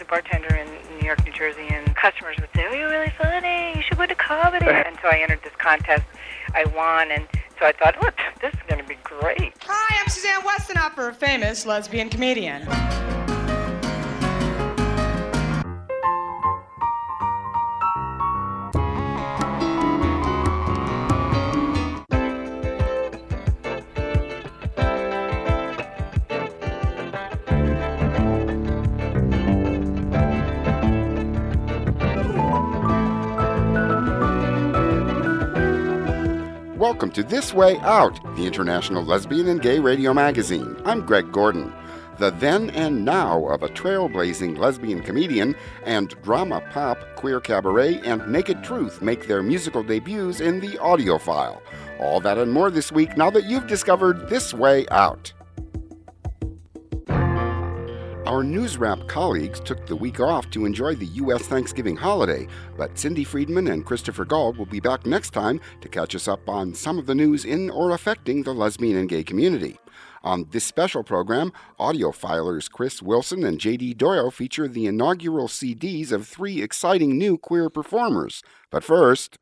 a bartender in New York, New Jersey, and customers would say, "Oh, you're really funny. You should go to comedy." And so I entered this contest. I won, and so I thought, look, this is going to be great. Hi, I'm Suzanne Westenhofer, a famous lesbian comedian. Welcome to This Way Out, the international lesbian and gay radio magazine. I'm Greg Gordon. The then and now of a trailblazing lesbian comedian and drama pop, queer cabaret, and naked truth make their musical debuts in the audiophile. All that and more this week now that you've discovered This Way Out. Our News Wrap colleagues took the week off to enjoy the U.S. Thanksgiving holiday, but Cindy Friedman and Christopher Gall will be back next time to catch us up on some of the news in or affecting the lesbian and gay community. On this special program, audiofilers Chris Wilson and J.D. Doyle feature the inaugural CDs of 3 exciting new queer performers. But first,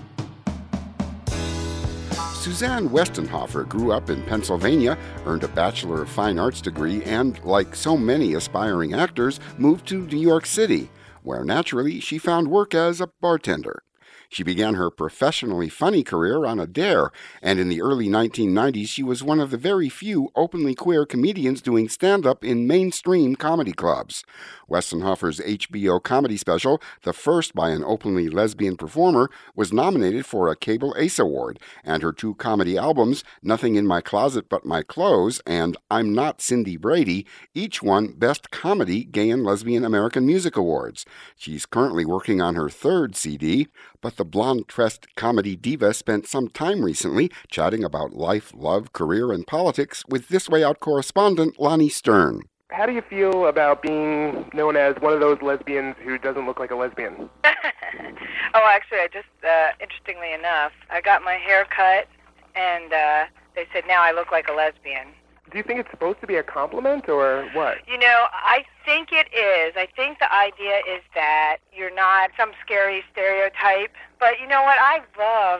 Suzanne Westenhofer grew up in Pennsylvania, earned a Bachelor of Fine Arts degree, and, like so many aspiring actors, moved to New York City, where naturally she found work as a bartender. She began her professionally funny career on a dare, and in the early 1990s she was one of the very few openly queer comedians doing stand-up in mainstream comedy clubs. Westenhofer's HBO comedy special, the first by an openly lesbian performer, was nominated for a Cable Ace Award, and her 2 comedy albums, Nothing in My Closet But My Clothes and I'm Not Cindy Brady, each won Best Comedy Gay and Lesbian American Music Awards. She's currently working on her 3rd CD, but the blonde-tressed comedy diva spent some time recently chatting about life, love, career, and politics with This Way Out correspondent Lonnie Stern. How do you feel about being known as one of those lesbians who doesn't look like a lesbian? Oh, actually, I just, interestingly enough, I got my hair cut, and they said now I look like a lesbian. Do you think it's supposed to be a compliment, or what? You know, I think it is. I think the idea is that you're not some scary stereotype. But you know what? I love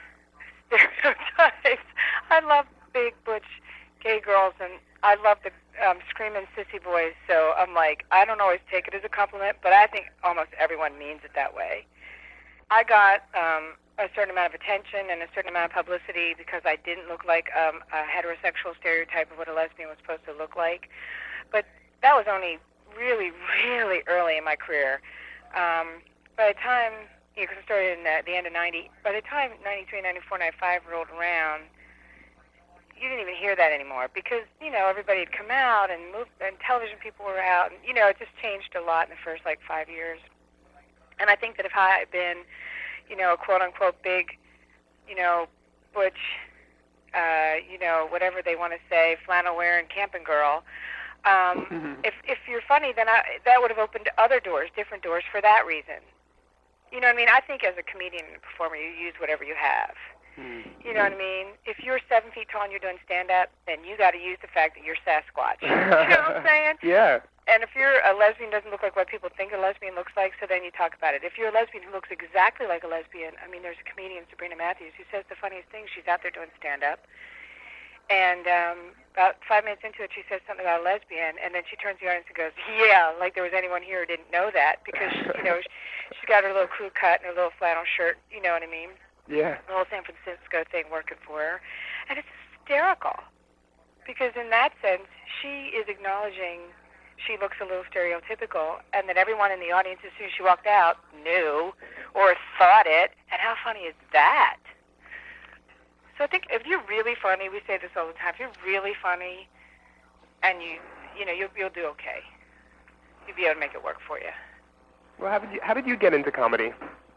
stereotypes. I love big, butch, gay girls, and I love the screaming sissy boys. So I'm like, I don't always take it as a compliment, but I think almost everyone means it that way. I got a certain amount of attention and a certain amount of publicity because I didn't look like a heterosexual stereotype of what a lesbian was supposed to look like. But that was only really, really early in my career. By the time, because I started in the end of 90, by the time 93, 94, 95 rolled around, you didn't even hear that anymore because, you know, everybody had come out and moved, and television people were out, and, you know, it just changed a lot in the first, 5 years. And I think that if I had been, you know, a quote-unquote big, you know, butch, you know, whatever they want to say, flannel-wearing camping girl, if you're funny, then that would have opened other doors, different doors for that reason. You know what I mean? I think as a comedian and a performer, you use whatever you have. You know what I mean? If you're 7 feet tall and you're doing stand-up, then you got to use the fact that you're Sasquatch. You know what I'm saying? Yeah. And if you're a lesbian, doesn't look like what people think a lesbian looks like, so then you talk about it. If you're a lesbian who looks exactly like a lesbian, I mean, there's a comedian, Sabrina Matthews, who says the funniest thing. She's out there doing stand-up. And about 5 minutes into it, she says something about a lesbian, and then she turns to the audience and goes, yeah, like there was anyone here who didn't know that, because, you know, she's got her little crew cut and her little flannel shirt, you know what I mean? Yeah. The whole San Francisco thing working for her. And it's hysterical, because in that sense, she is acknowledging she looks a little stereotypical, and that everyone in the audience, as soon as she walked out, knew or thought it. And how funny is that? So I think if you're really funny, we say this all the time, if you're really funny, and you know, you'll do okay. You'll be able to make it work for you. Well, how did you get into comedy?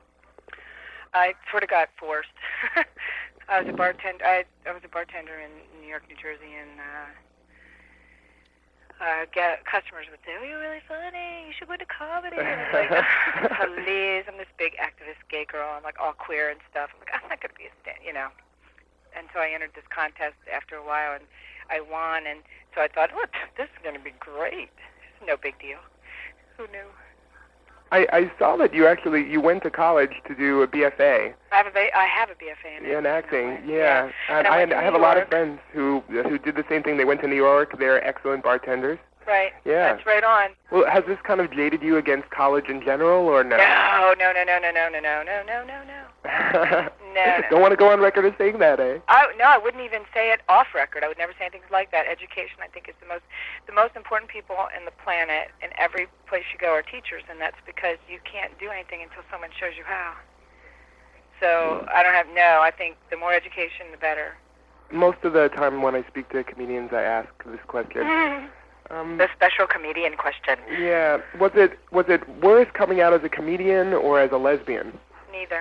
I sort of got forced. I was a bartender. I was a bartender in New York, New Jersey, and customers would say, "Oh, you're really funny. You should go to comedy." And I'm like, "Please, I'm this big activist gay girl. I'm like all queer and stuff. I'm like, I'm not going to be a stand, you know." And so I entered this contest after a while, and I won. And so I thought, look, this is going to be great. It's no big deal. Who knew? I saw that you went to college to do a BFA. I have a BFA in acting. Yeah. And I have a lot of friends who did the same thing. They went to New York. They're excellent bartenders. Right. Yeah. That's right on. Well, has this kind of jaded you against college in general, or no? No. No. Don't want to go on record as saying that, eh? I wouldn't even say it off record. I would never say things like that. Education, I think, is the most important people in the planet, in every place you go, are teachers, and that's because you can't do anything until someone shows you how. So I think the more education, the better. Most of the time when I speak to comedians, I ask this question. The special comedian question. Yeah. Was it worse coming out as a comedian or as a lesbian? Neither.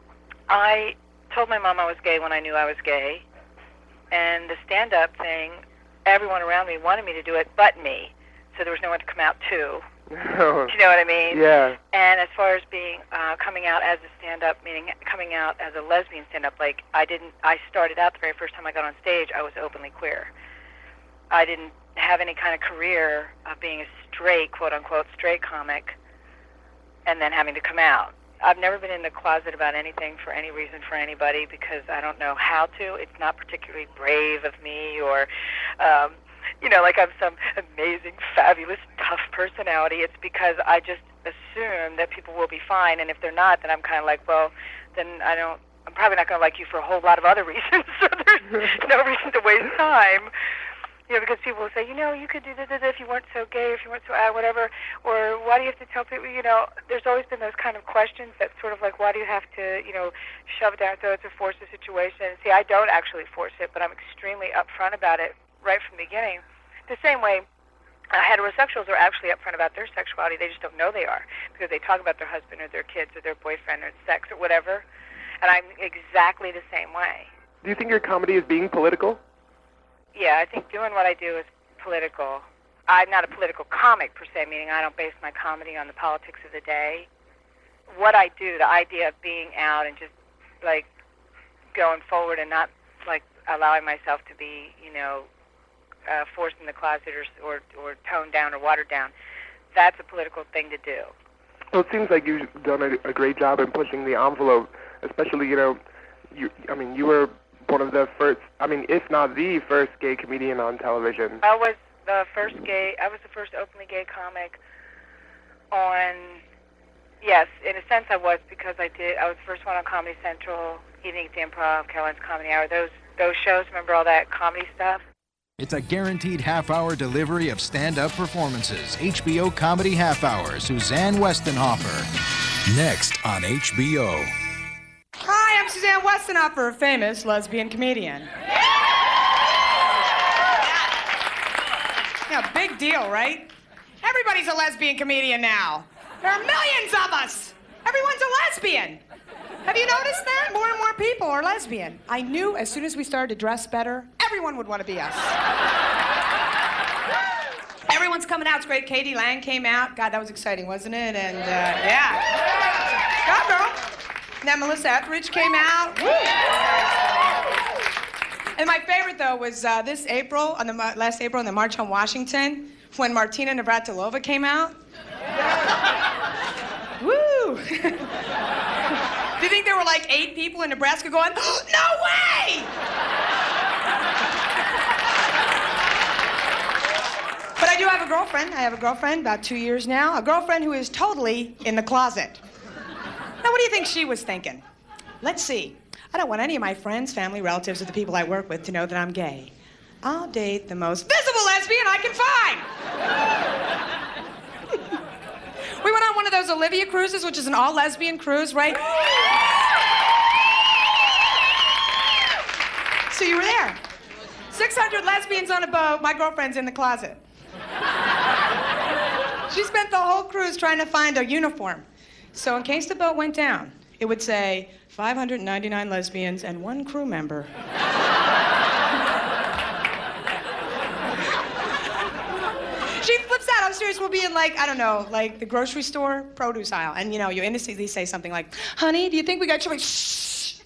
I told my mom I was gay when I knew I was gay, and the stand-up thing, everyone around me wanted me to do it but me, so there was no one to come out to. Do you know what I mean? Yeah. And as far as being coming out as a stand-up, meaning coming out as a lesbian stand-up, like I started out the very first time I got on stage, I was openly queer. I didn't have any kind of career of being a straight, quote-unquote, straight comic and then having to come out. I've never been in the closet about anything for any reason for anybody because I don't know how to. It's not particularly brave of me or, like I'm some amazing, fabulous, tough personality. It's because I just assume that people will be fine, and if they're not, then I'm kind of like, well, then I'm probably not going to like you for a whole lot of other reasons, so there's no reason to waste time. Because people will say, you could do this if you weren't so gay, if you weren't so whatever, or why do you have to tell people, there's always been those kind of questions that sort of like, why do you have to, shove it down throats or force the situation? See, I don't actually force it, but I'm extremely upfront about it right from the beginning. The same way heterosexuals are actually upfront about their sexuality, they just don't know they are, because they talk about their husband or their kids or their boyfriend or sex or whatever, and I'm exactly the same way. Do you think your comedy is being political? Yeah, I think doing what I do is political. I'm not a political comic, per se, meaning I don't base my comedy on the politics of the day. What I do, the idea of being out and just, like, going forward and not, like, allowing myself to be, forced in the closet or toned down or watered down, that's a political thing to do. Well, it seems like you've done a great job in pushing the envelope, especially, you were one of the first, if not the first gay comedian on television. I was the first openly gay comic on, yes, in a sense I was, because I was the first one on Comedy Central, Evening at the Improv, Caroline's Comedy Hour, those shows, remember all that comedy stuff? It's a guaranteed half-hour delivery of stand-up performances. HBO Comedy Half Hour, Suzanne Westenhofer. Next on HBO. Hi, I'm Suzanne Westenhofer, a famous lesbian comedian. Yeah, big deal, right? Everybody's a lesbian comedian now. There are millions of us. Everyone's a lesbian. Have you noticed that? More and more people are lesbian. I knew as soon as we started to dress better, everyone would want to be us. Everyone's coming out. It's great. Katie Lang came out. God, that was exciting, wasn't it? And, yeah. Go, girl. Now Melissa Etheridge came out. And my favorite, though, was this April, last April, on the March on Washington, when Martina Navratilova came out. Woo! Do you think there were like 8 people in Nebraska going, oh, no way! But I do have a girlfriend. I have a girlfriend, about 2 years now. A girlfriend who is totally in the closet. Now, what do you think she was thinking? Let's see. I don't want any of my friends, family, relatives, or the people I work with to know that I'm gay. I'll date the most visible lesbian I can find. We went on one of those Olivia cruises, which is an all-lesbian cruise, right? So you were there. 600 lesbians on a boat. My girlfriend's in the closet. She spent the whole cruise trying to find a uniform. So in case the boat went down, it would say 599 lesbians and 1 crew member. She flips out. Upstairs we'll be in, like, I don't know, like the grocery store produce aisle. And, you innocently say something like, honey, do you think we got choice? Shh.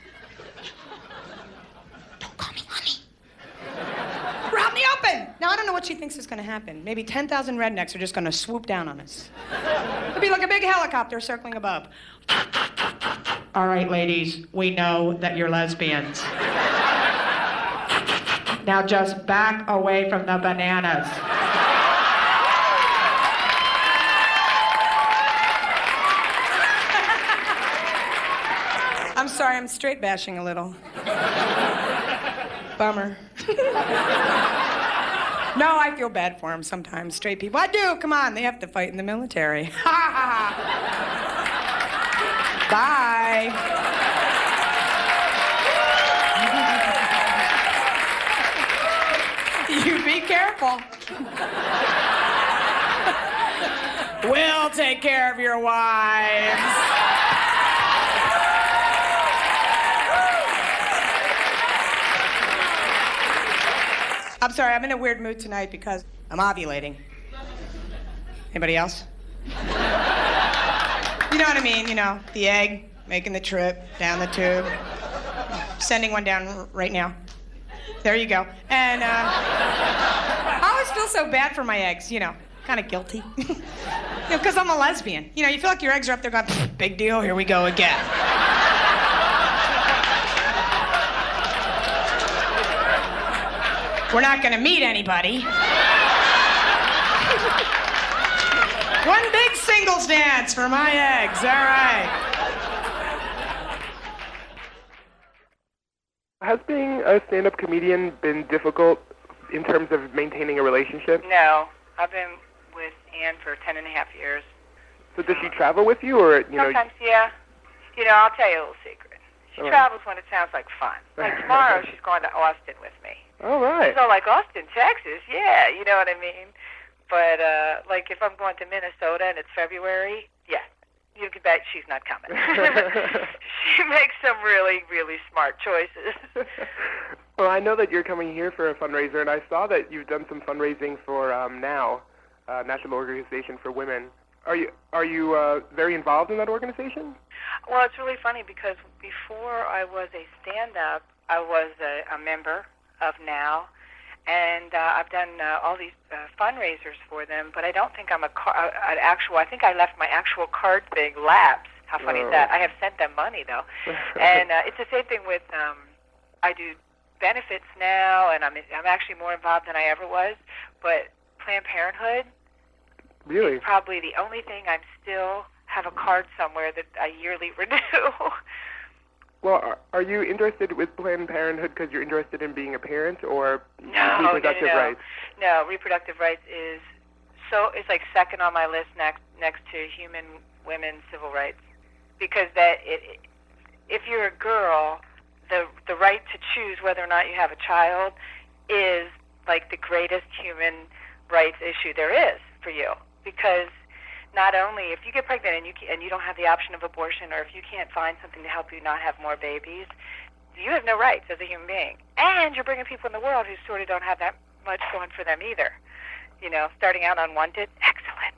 Don't call me honey. We're out in the open. Now, I don't know what she thinks is going to happen. Maybe 10,000 rednecks are just going to swoop down on us. It'll be like a big helicopter circling above. All right, ladies, we know that you're lesbians. Now just back away from the bananas. I'm sorry, I'm straight bashing a little. Bummer. No, I feel bad for them sometimes, straight people. I do, come on, they have to fight in the military. Bye. You be careful. We'll take care of your wives. I'm sorry, I'm in a weird mood tonight because I'm ovulating. Anybody else? You know what I mean, the egg, making the trip down the tube, sending one down right now. There you go. And I always feel so bad for my eggs, kind of guilty. Because I'm a lesbian. You feel like your eggs are up there going, big deal, here we go again. We're not going to meet anybody. One big singles dance for my eggs, all right. Has being a stand-up comedian been difficult in terms of maintaining a relationship? No. I've been with Ann for 10 and a half years. So does she travel with you, or, Sometimes, yeah. I'll tell you a little secret. She travels when it sounds like fun. Like tomorrow, she's going to Austin with me. All right. So like Austin, Texas, yeah, you know what I mean? But, like if I'm going to Minnesota and it's February, yeah, you can bet she's not coming. She makes some really, really smart choices. Well, I know that you're coming here for a fundraiser, and I saw that you've done some fundraising for NOW, National Organization for Women. Are you very involved in that organization? Well, it's really funny because before I was a stand-up, I was a member of NOW, and I've done all these fundraisers for them, but I don't think I'm I think I left my actual card thing lapse. How funny is that? I have sent them money, though. And it's the same thing with, I do benefits now, and I'm actually more involved than I ever was, but Planned Parenthood really is probably the only thing I'm still have a card somewhere that I yearly renew. Well, are you interested with Planned Parenthood because you're interested in being a parent, or reproductive rights? No, reproductive rights is it's like second on my list next to human, women, civil rights, because if you're a girl, the right to choose whether or not you have a child is like the greatest human rights issue there is for you, because not only if you get pregnant and you don't have the option of abortion, or if you can't find something to help you not have more babies, you have no rights as a human being. And you're bringing people in the world who sort of don't have that much going for them either. Starting out unwanted, excellent.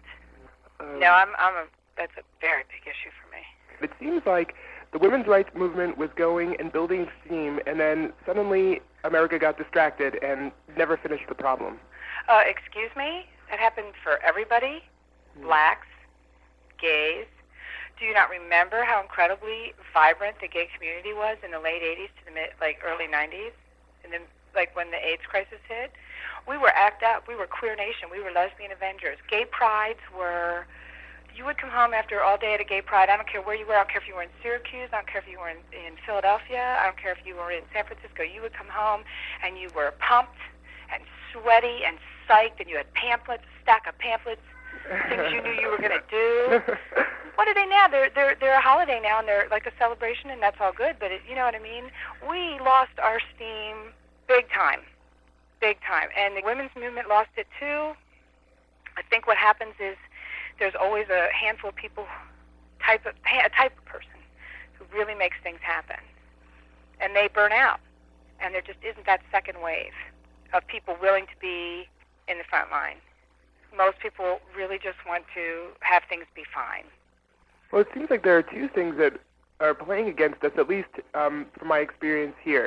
That's a very big issue for me. It seems like the women's rights movement was going and building steam, and then suddenly America got distracted and never finished the problem. Excuse me? That happened for everybody? Blacks, gays. Do you not remember how incredibly vibrant the gay community was in the late 80s to the early 90s? And then, when the AIDS crisis hit? We were ACT UP. We were Queer Nation. We were Lesbian Avengers. Gay prides were... You would come home after all day at a gay pride. I don't care where you were. I don't care if you were in Syracuse. I don't care if you were in Philadelphia. I don't care if you were in San Francisco. You would come home and you were pumped and sweaty and psyched, and you had pamphlets, a stack of pamphlets, things you knew you were going to do. What are they now? They're a holiday now, and they're like a celebration, and that's all good. But you know what I mean? We lost our steam big time, and the women's movement lost it too. I think what happens is there's always a handful of people, a type of person, who really makes things happen, and they burn out, and there just isn't that second wave of people willing to be in the front line. Most people really just want to have things be fine. Well, it seems like there are two things that are playing against us, at least from my experience here.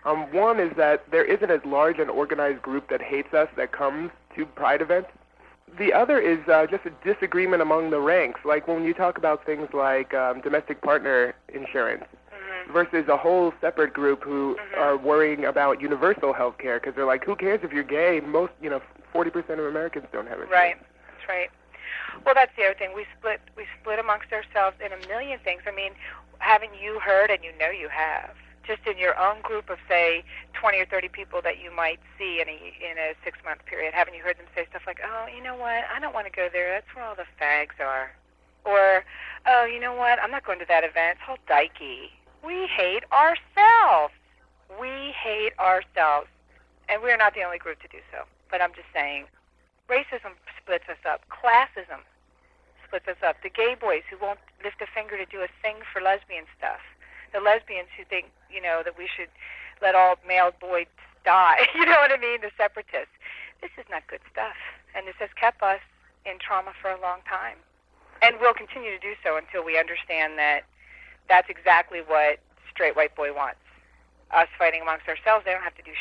One is that there isn't as large an organized group that hates us that comes to Pride events. The other is just a disagreement among the ranks, like when you talk about things like domestic partner insurance versus a whole separate group who are worrying about universal health care because they're like, who cares if you're gay? Most, 40% of Americans don't have it. Right, that's right. Well, that's the other thing. We split amongst ourselves in a million things. I mean, haven't you heard, and you know you have, just in your own group of, say, 20 or 30 people that you might see in a 6-month period, haven't you heard them say stuff like, oh, you know what, I don't want to go there. That's where all the fags are. Or, oh, you know what, I'm not going to that event. It's all dykey. We hate ourselves. We hate ourselves. And we're not the only group to do so. But I'm just saying, racism splits us up. Classism splits us up. The gay boys who won't lift a finger to do a thing for lesbian stuff. The lesbians who think, that we should let all male boys die. You know what I mean? The separatists. This is not good stuff. And this has kept us in trauma for a long time. And will continue to do so until we understand that that's exactly what straight white boy wants. Us fighting amongst ourselves, they don't have to do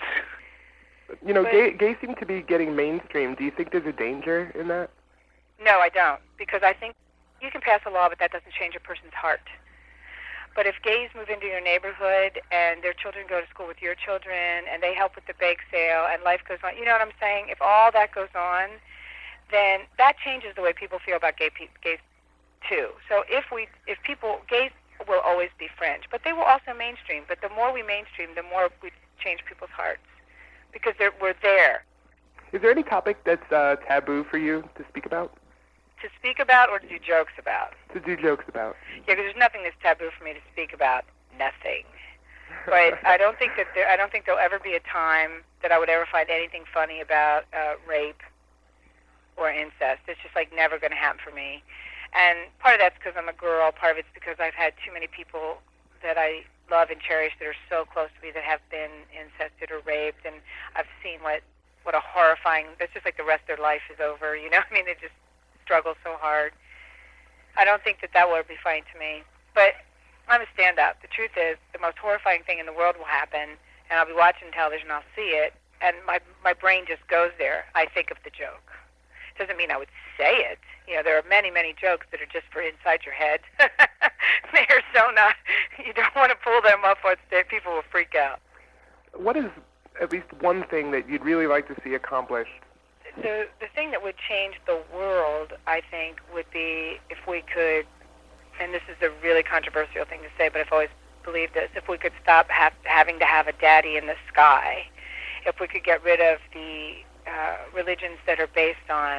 shit. Gays seem to be getting mainstream. Do you think there's a danger in that? No, I don't. Because I think you can pass a law, but that doesn't change a person's heart. But if gays move into your neighborhood and their children go to school with your children and they help with the bake sale and life goes on, you know what I'm saying? If all that goes on, then that changes the way people feel about gays too. So gays will always be fringe, but they will also mainstream. But the more we mainstream, the more we change people's hearts because we're there. Is there any topic that's taboo for you to speak about? To speak about or to do jokes about? To do jokes about. Yeah, because there's nothing that's taboo for me to speak about. Nothing. But I don't think there'll ever be a time that I would ever find anything funny about rape or incest. It's just never going to happen for me. And part of that's because I'm a girl. Part of it's because I've had too many people that I love and cherish that are so close to me that have been incested or raped, and I've seen what a horrifying. That's just like the rest of their life is over. You know, I mean, they just struggle so hard. I don't think that will ever be funny to me. But I'm a stand-up. The truth is, the most horrifying thing in the world will happen, and I'll be watching television, I'll see it, and my brain just goes there. I think of the joke. Doesn't mean I would say it. There are many, many jokes that are just for inside your head. They're so not, you don't want to pull them up on stage. People will freak out. What is at least one thing that you'd really like to see accomplished? The thing that would change the world, I think, would be if we could, and this is a really controversial thing to say, but I've always believed this, if we could stop having to have a daddy in the sky, if we could get rid of the religions that are based on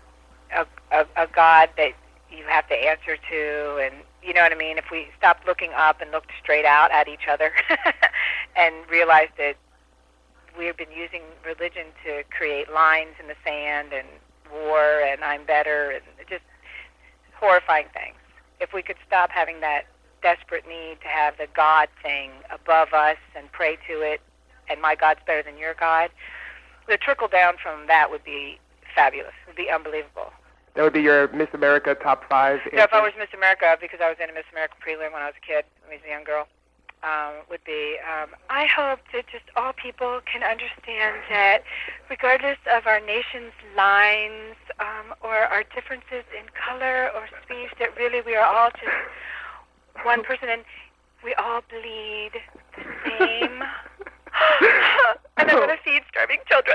a God that you have to answer to, and you know what I mean? If we stopped looking up and looked straight out at each other and realized that we've been using religion to create lines in the sand and war and I'm better and just horrifying things. If we could stop having that desperate need to have the God thing above us and pray to it, and my God's better than your God, the trickle down from that would be fabulous. It would be unbelievable. That would be your Miss America top 5 answer? No, if I was Miss America, because I was in a Miss America prelim when I was a kid, when I was a young girl, would be, I hope that just all people can understand that regardless of our nation's lines or our differences in color or speech, that really we are all just one person and we all bleed the same. And I'm going to feed starving children.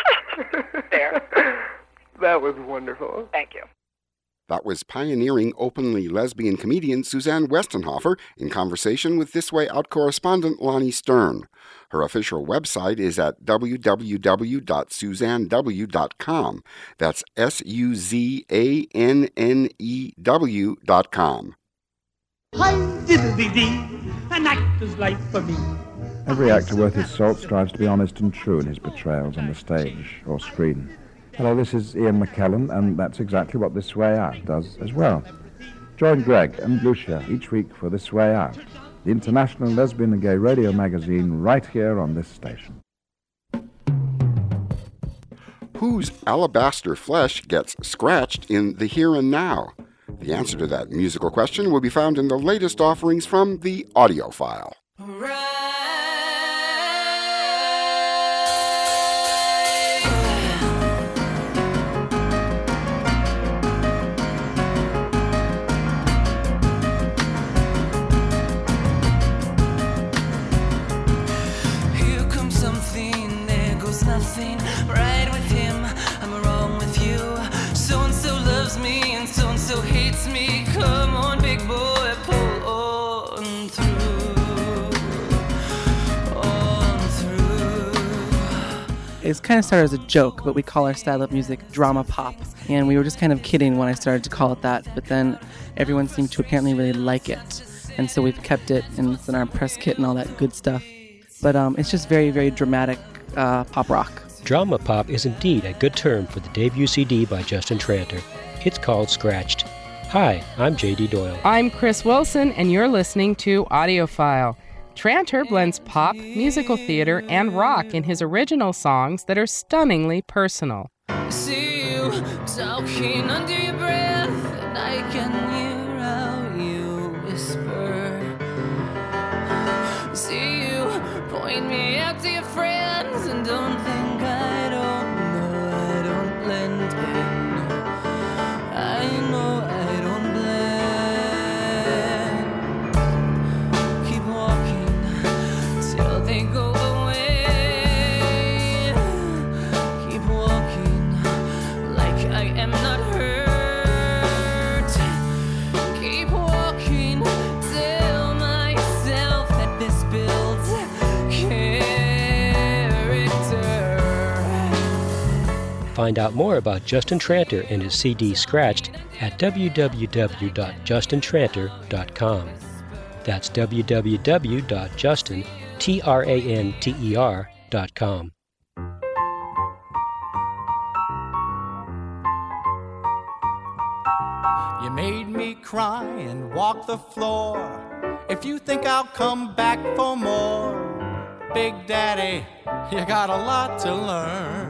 There. That was wonderful. Thank you. That was pioneering openly lesbian comedian Suzanne Westenhofer in conversation with This Way Out correspondent Lonnie Stern. Her official website is at www.suzannew.com. That's SUZANNEW.com. An actor's life for me. Every actor worth his salt strives to be honest and true in his portrayals on the stage or screen. Hello, this is Ian McKellen, and that's exactly what This Way Out does as well. Join Greg and Lucia each week for This Way Out, the international lesbian and gay radio magazine right here on this station. Whose alabaster flesh gets scratched in the here and now? The answer to that musical question will be found in the latest offerings from the Audiophile. Right. nothing right with him, I'm wrong with you. So-and-so loves me and so-and-so hates me. Come on, big boy, pull on through, on through. It kind of started as a joke, but we call our style of music drama pop. And we were just kind of kidding when I started to call it that, but then everyone seemed to apparently really like it. And so we've kept it, and it's in our press kit and all that good stuff. But it's just very, very dramatic pop rock. Drama pop is indeed a good term for the debut CD by Justin Tranter. It's called Scratched. Hi, I'm J.D. Doyle. I'm Chris Wilson, and you're listening to Audiophile. Tranter blends pop, musical theater, and rock in his original songs that are stunningly personal. See you talking under your breath, and I can hear how you whisper. See you point me out to your friends, and don't think I don't know I don't blend in. I know I don't blend. Keep walking till they go away. Keep walking like I am not hurt. Keep walking, tell myself that this builds character. Find out more about Justin Tranter and his CD Scratched at www.justintranter.com. That's www.justintranter.com. You made me cry and walk the floor. If you think I'll come back for more, Big Daddy, you got a lot to learn.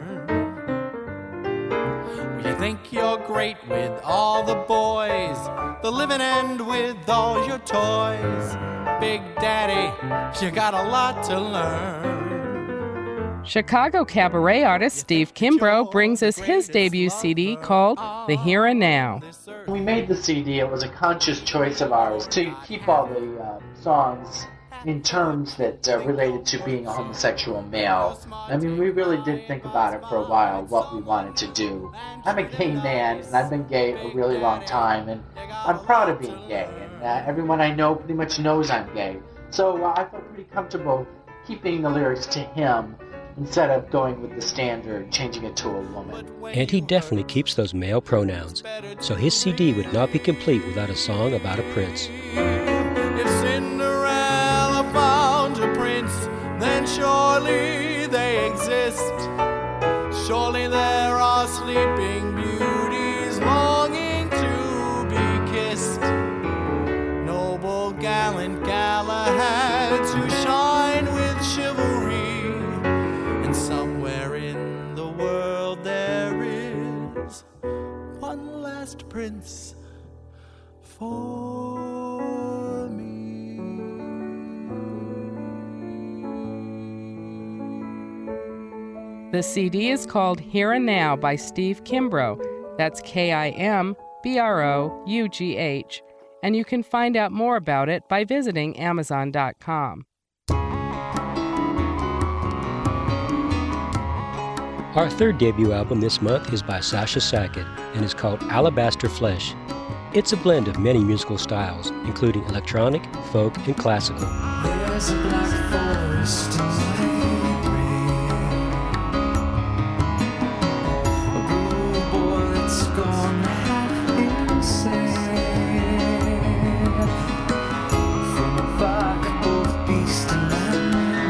You think you're great with all the boys, the living end with all your toys. Big Daddy, you got a lot to learn. Chicago cabaret artist Steve Kimbrough brings us his debut CD called The Here and Now. When we made the CD, it was a conscious choice of ours to keep all the songs in terms that related to being a homosexual male. I mean, we really did think about it for a while, what we wanted to do. I'm a gay man, and I've been gay a really long time, and I'm proud of being gay, and everyone I know pretty much knows I'm gay. So I felt pretty comfortable keeping the lyrics to him instead of going with the standard, changing it to a woman. And he definitely keeps those male pronouns, so his CD would not be complete without a song about a prince. If Cinderella found a prince, then surely they exist. Surely there are sleeping beauties longing to be kissed. Noble gallant Galahads who shine with chivalry. And somewhere in the world there is one last prince for me. The CD is called Here and Now by Steve Kimbrough. That's Kimbrough. And you can find out more about it by visiting Amazon.com. Our third debut album this month is by Sasha Sackett and is called Alabaster Flesh. It's a blend of many musical styles, including electronic, folk, and classical. There's a black forest in a blue boy that's gone half insane. From a bark, both beast and man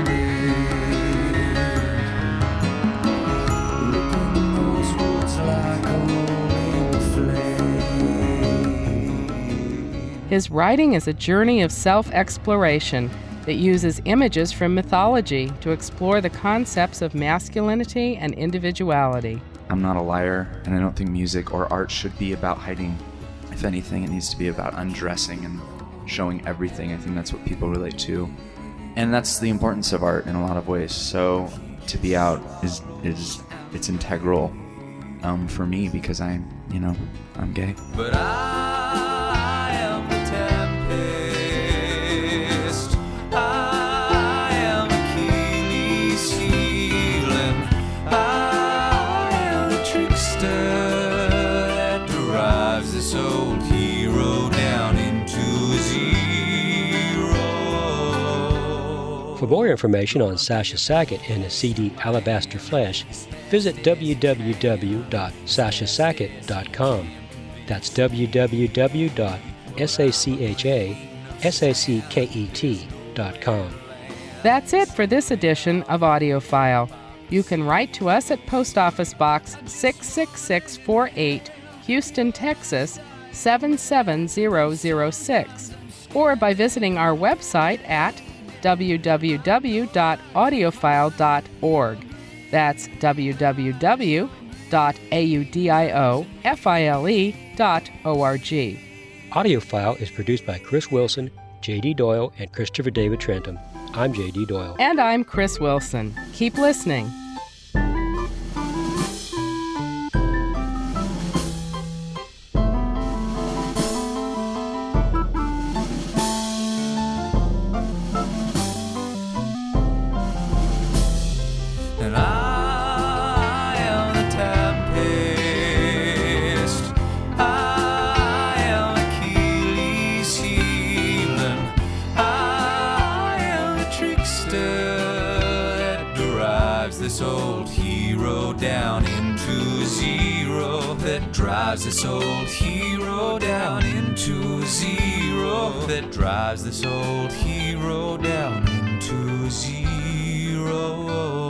licking those woods like a rolling flame. His writing is a journey of self-exploration that uses images from mythology to explore the concepts of masculinity and individuality. I'm not a liar, and I don't think music or art should be about hiding. If anything, it needs to be about undressing and showing everything. I think that's what people relate to. And that's the importance of art in a lot of ways. So to be out is it's integral for me because I'm gay. But I am the tempest. I am Achilles' heel, and I For more information on Sasha Sackett and his CD Alabaster Flesh, visit www.sashasackett.com. That's www.sashasackett.com. That's it for this edition of AudioFile. You can write to us at Post Office Box 66648, Houston, Texas 77006, or by visiting our website at www.audiophile.org. That's www.audiofile.org. AudioFile is produced by Chris Wilson, J.D. Doyle, and Christopher David Trentham. I'm J.D. Doyle. And I'm Chris Wilson. Keep listening. And I am the tempest, I am Achilles' healing, I am the trickster that drives this old hero down into zero, that drives this old hero down into zero, that drives this old hero down into zero.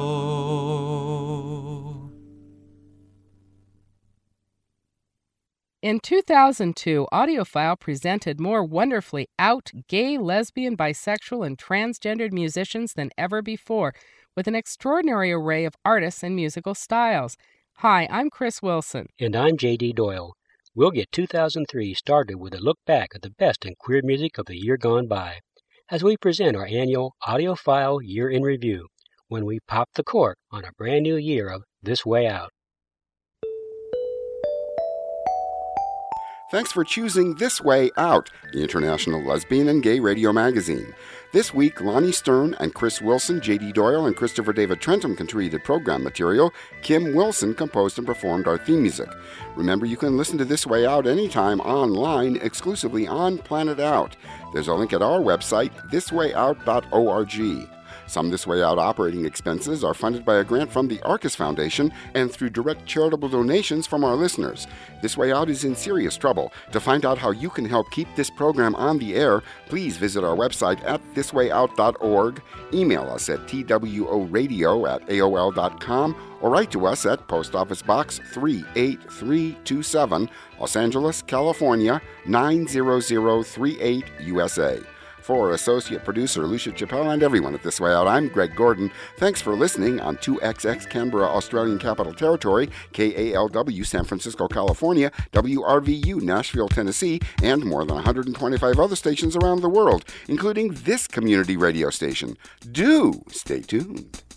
In 2002, AudioFile presented more wonderfully out gay, lesbian, bisexual, and transgendered musicians than ever before, with an extraordinary array of artists and musical styles. Hi, I'm Chris Wilson. And I'm J.D. Doyle. We'll get 2003 started with a look back at the best in queer music of the year gone by, as we present our annual AudioFile Year in Review, when we pop the cork on a brand new year of This Way Out. Thanks for choosing This Way Out, the international lesbian and gay radio magazine. This week, Lonnie Stern and Chris Wilson, J.D. Doyle, and Christopher David Trentham contributed program material. Kim Wilson composed and performed our theme music. Remember, you can listen to This Way Out anytime online, exclusively on Planet Out. There's a link at our website, thiswayout.org. Some This Way Out operating expenses are funded by a grant from the Arcus Foundation and through direct charitable donations from our listeners. This Way Out is in serious trouble. To find out how you can help keep this program on the air, please visit our website at thiswayout.org, email us at tworadio@aol.com, or write to us at Post Office Box 38327, Los Angeles, California 90038, USA. For Associate Producer Lucia Chappelle and everyone at This Way Out, I'm Greg Gordon. Thanks for listening on 2XX Canberra, Australian Capital Territory, KALW San Francisco, California, WRVU Nashville, Tennessee, and more than 125 other stations around the world, including this community radio station. Do stay tuned.